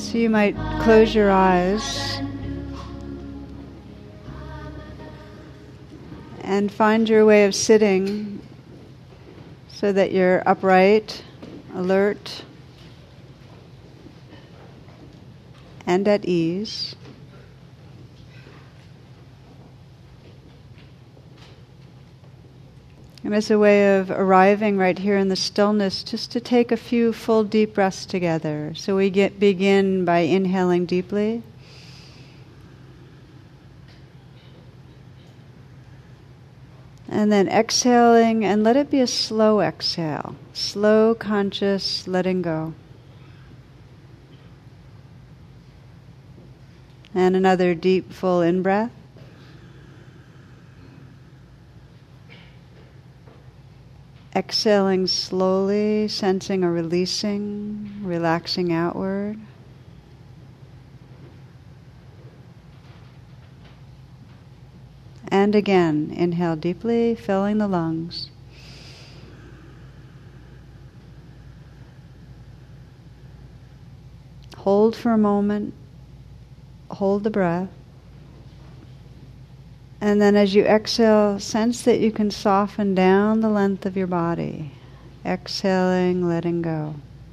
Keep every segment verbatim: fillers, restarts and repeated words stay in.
So you might close your eyes and find your way of sitting so that you're upright, alert, and at ease. And as a way of arriving right here in the stillness, just to take a few full deep breaths together. So we get begin by inhaling deeply. And then exhaling, and let it be a slow exhale. Slow, conscious, letting go. And another deep, full in-breath. Exhaling slowly, sensing a releasing, relaxing outward. And again, inhale deeply, filling the lungs. Hold for a moment, hold the breath. And then as you exhale, sense that you can soften down the length of your body. Exhaling, letting go.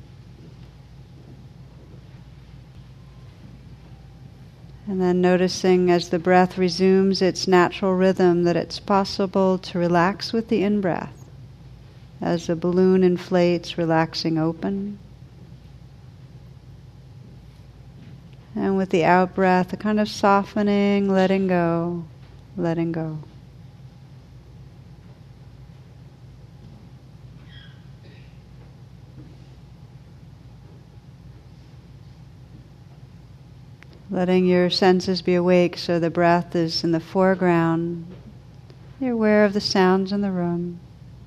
And then noticing as the breath resumes its natural rhythm that it's possible to relax with the in-breath. As the balloon inflates, relaxing open. And with the out-breath, a kind of softening, letting go. Letting go. Letting your senses be awake so the breath is in the foreground. You're aware of the sounds in the room.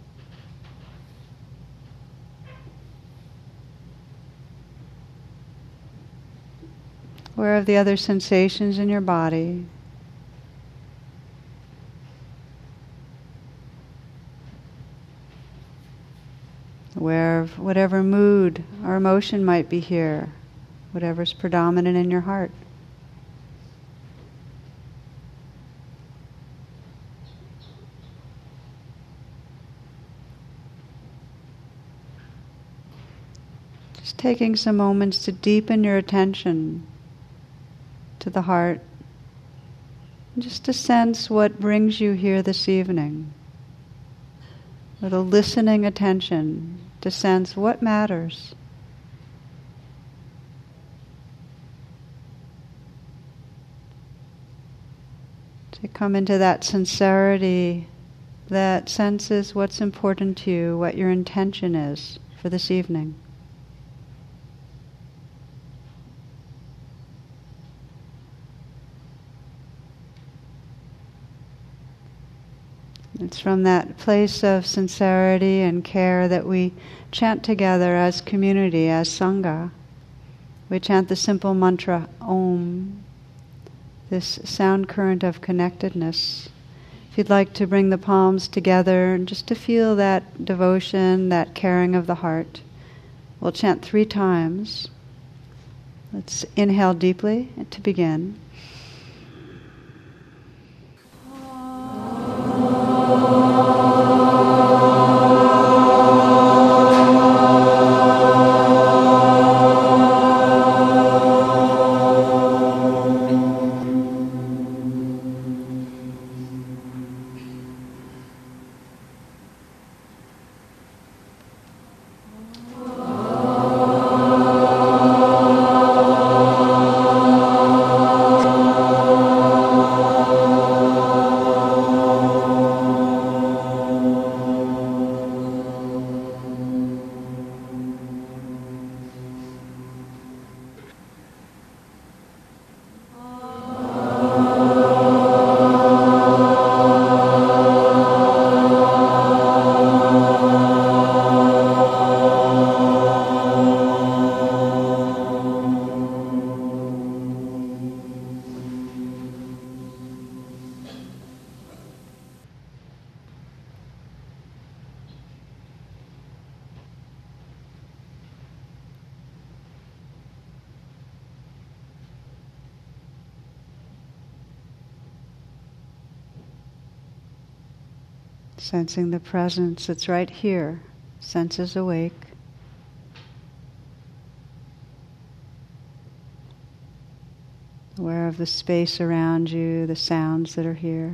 Aware of the other sensations in your body. Aware of whatever mood or emotion might be here, whatever's predominant in your heart. Just taking some moments to deepen your attention to the heart, just to sense what brings you here this evening. With a listening attention to sense what matters. To come into that sincerity that senses what's important to you, what your intention is for this evening. It's from that place of sincerity and care that we chant together as community, as Sangha. We chant the simple mantra, Om, this sound current of connectedness. If you'd like to bring the palms together and just to feel that devotion, that caring of the heart, we'll chant three times. Let's inhale deeply to begin. Oh Sensing the presence that's right here, senses awake. Aware of the space around you, the sounds that are here.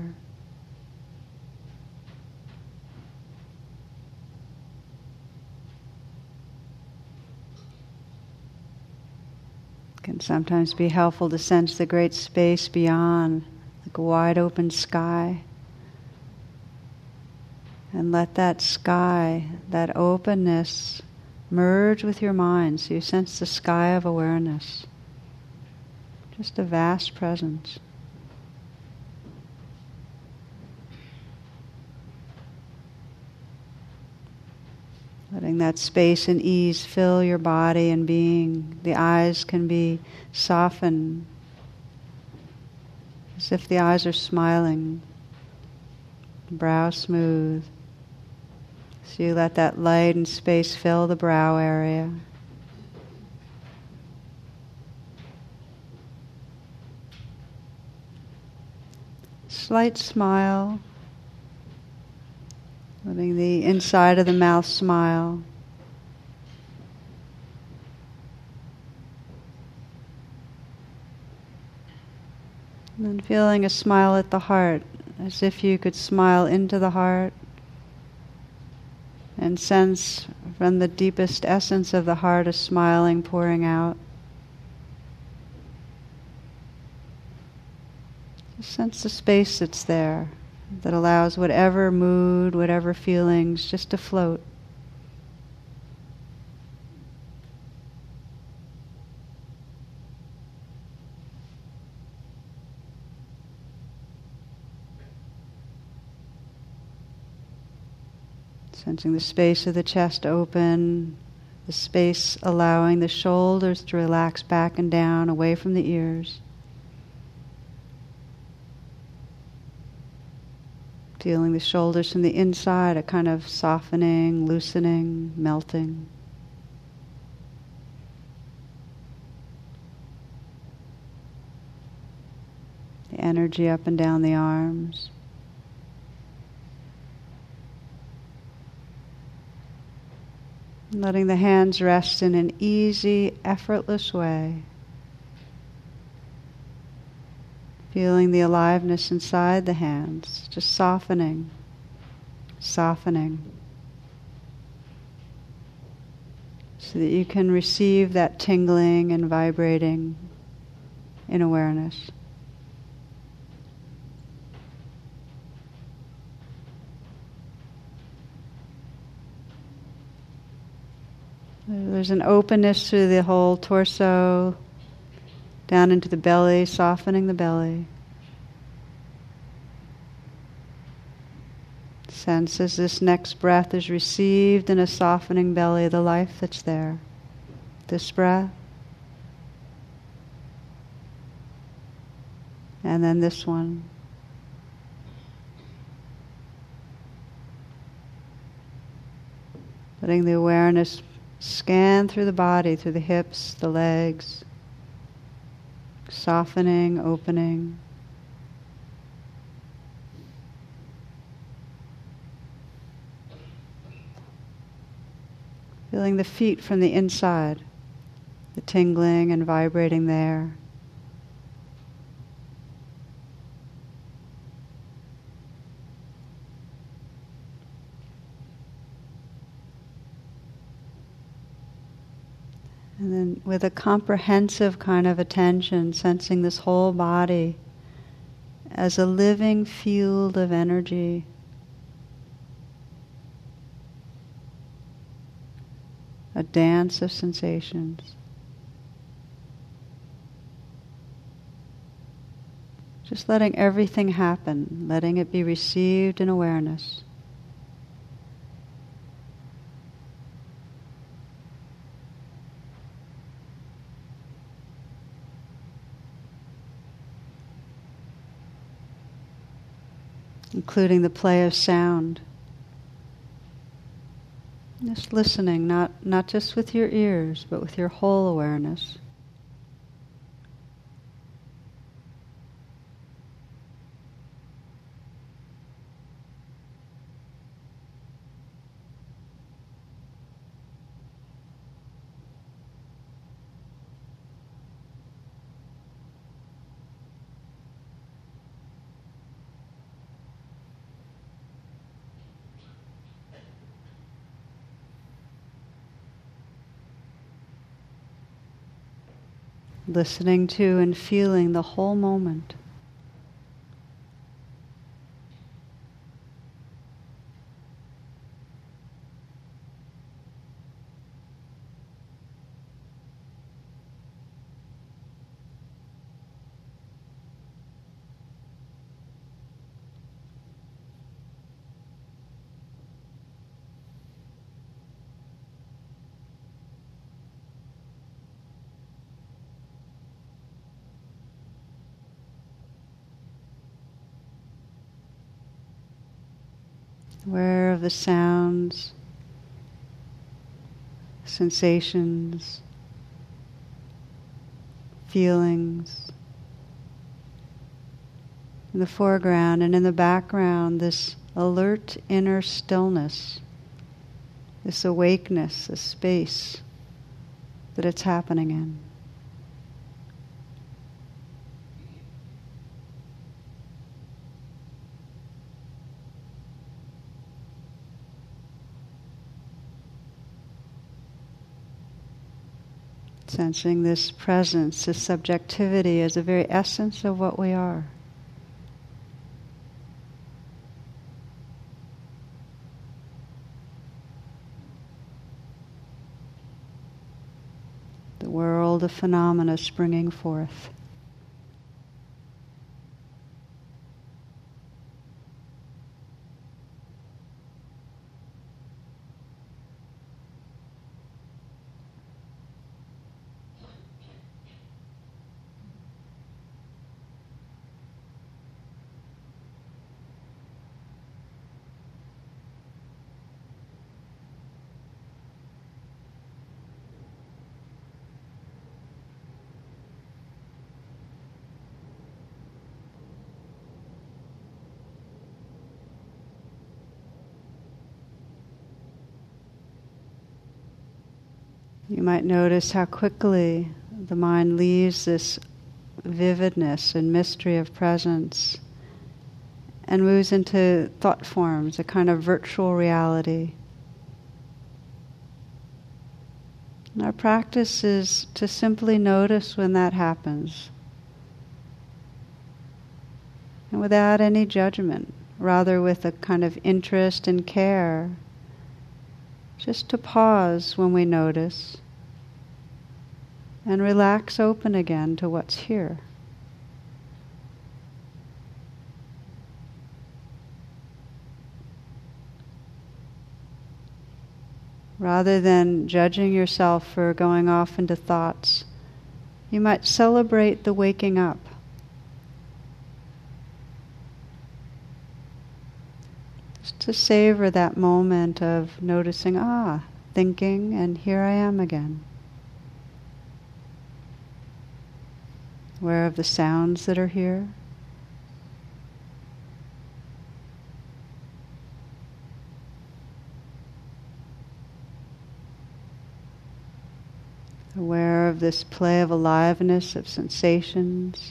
It can sometimes be helpful to sense the great space beyond, like a wide open sky. And let that sky, that openness, merge with your mind so you sense the sky of awareness. Just a vast presence. Letting that space and ease fill your body and being. The eyes can be softened, as if the eyes are smiling. The brow smooth. So you let that light and space fill the brow area. Slight smile, letting the inside of the mouth smile. And then feeling a smile at the heart, as if you could smile into the heart and sense from the deepest essence of the heart a smiling pouring out. Sense the space that's there, that allows whatever mood, whatever feelings, just to float. Sensing the space of the chest open, the space allowing the shoulders to relax back and down, away from the ears. Feeling the shoulders from the inside, a kind of softening, loosening, melting. The energy up and down the arms. And letting the hands rest in an easy, effortless way. Feeling the aliveness inside the hands, just softening, softening. So that you can receive that tingling and vibrating in awareness. There's an openness through the whole torso, down into the belly, softening the belly. Sense as this next breath is received in a softening belly, the life that's there. This breath. And then this one. Letting the awareness scan through the body, through the hips, the legs. Softening, opening. Feeling the feet from the inside, the tingling and vibrating there. And then with a comprehensive kind of attention, sensing this whole body as a living field of energy. A dance of sensations. Just letting everything happen, letting it be received in awareness. Including the play of sound. Just listening, not, not just with your ears, but with your whole awareness. listening to and feeling the whole moment. Aware of the sounds, sensations, feelings in the foreground, and in the background this alert inner stillness, this awakeness, this space that it's happening in. Sensing this presence, this subjectivity as the very essence of what we are. The world of phenomena springing forth. You might notice how quickly the mind leaves this vividness and mystery of presence and moves into thought forms, a kind of virtual reality. And our practice is to simply notice when that happens, and without any judgment, rather with a kind of interest and care, just to pause when we notice and relax open again to what's here. Rather than judging yourself for going off into thoughts, you might celebrate the waking up. Just to savor that moment of noticing, ah, thinking, and here I am again. Aware of the sounds that are here. Aware of this play of aliveness, of sensations.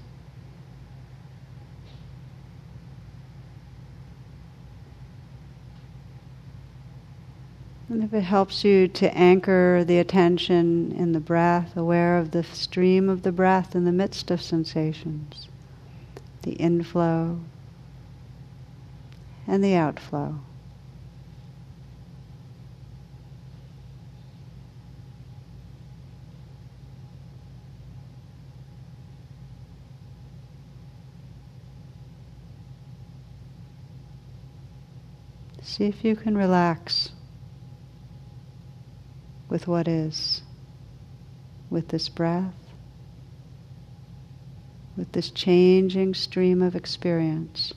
And if it helps you to anchor the attention in the breath, aware of the stream of the breath in the midst of sensations, the inflow and the outflow. See if you can relax with what is, with this breath, with this changing stream of experience.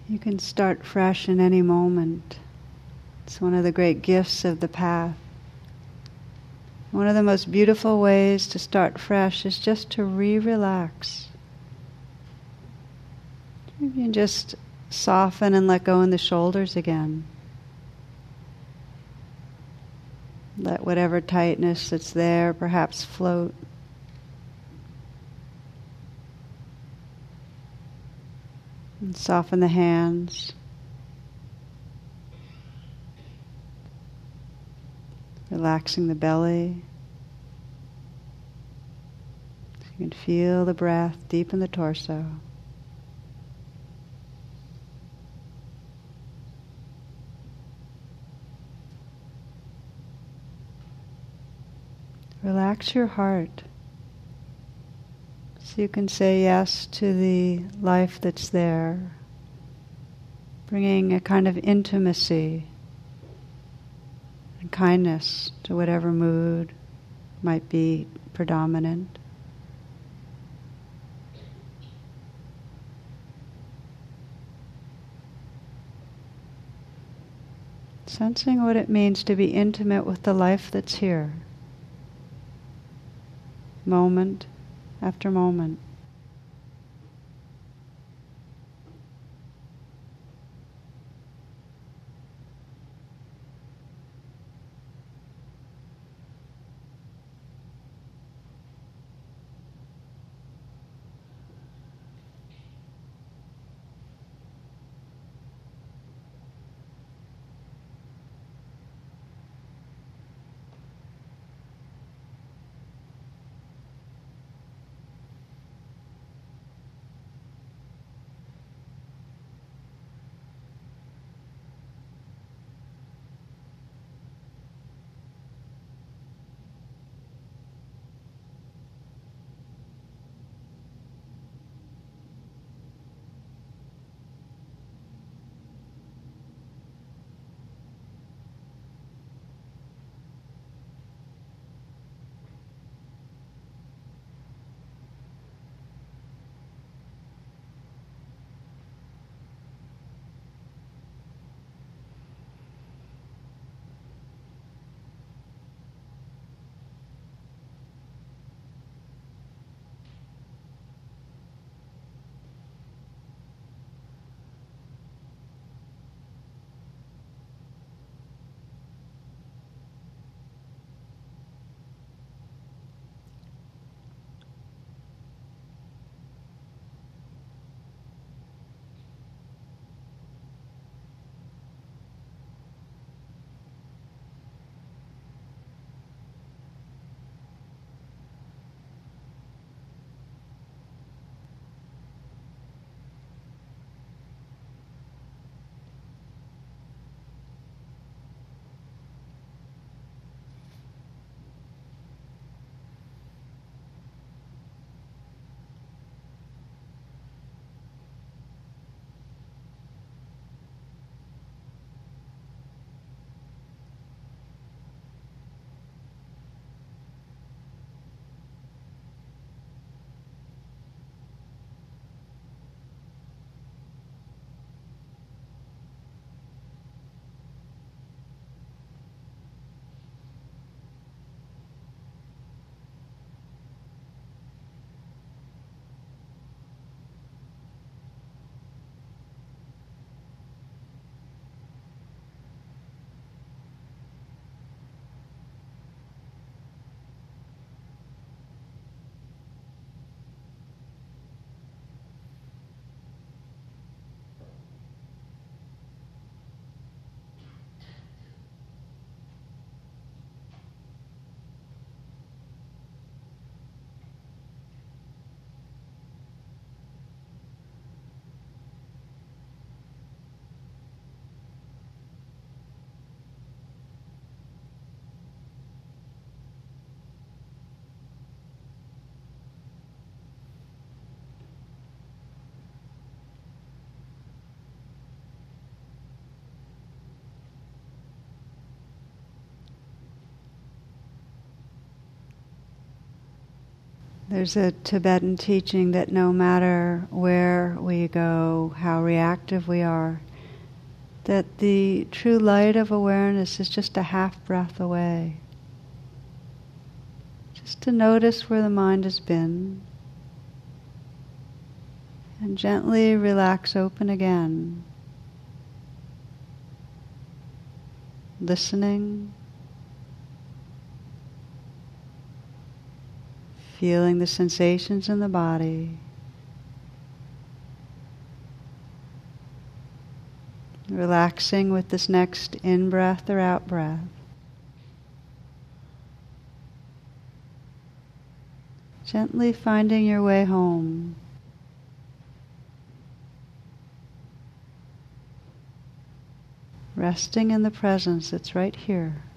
You can start fresh in any moment. It's one of the great gifts of the path. One of the most beautiful ways to start fresh is just to re-relax. You can just soften and let go in the shoulders again. Let whatever tightness that's there perhaps float. And soften the hands. Relaxing the belly. So you can feel the breath deep in the torso. Relax your heart. So you can say yes to the life that's there, bringing a kind of intimacy and kindness to whatever mood might be predominant. Sensing what it means to be intimate with the life that's here, moment after moment. There's a Tibetan teaching that no matter where we go, how reactive we are, that the true light of awareness is just a half breath away. Just to notice where the mind has been and gently relax open again, listening, feeling the sensations in the body, relaxing with this next in-breath or out-breath. Gently finding your way home. Resting in the presence that's right here.